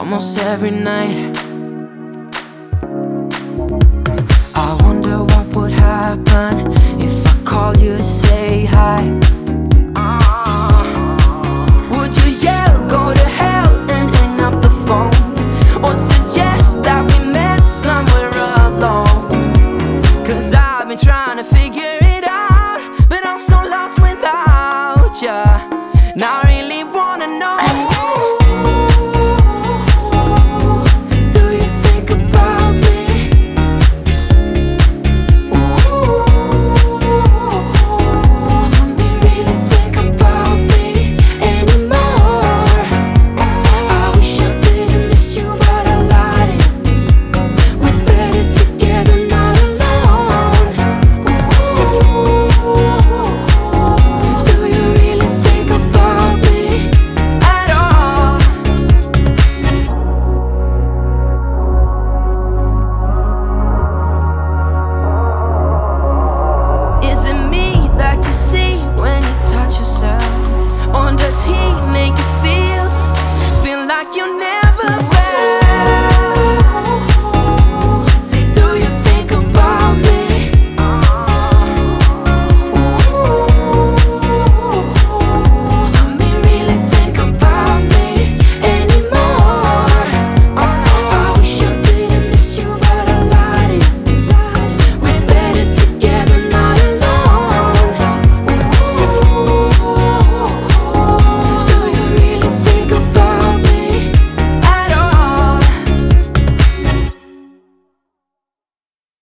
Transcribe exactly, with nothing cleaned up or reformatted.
almost every night. I wonder what would happen if I call you and say hi. uh, Would you yell, go to hell and hang up the phone? Or suggest that we met somewhere alone? Cause I've been trying to figure it out, but I'm so lost without you. Now I really wanna know, do you think about me? Ooh, do you really think about me anymore? I wish I didn't miss you, but I lied. We're better together, not alone. Ooh, do you really think about me at all? Is it me that you see when you touch yourself? Or does he make you feel, feel like you never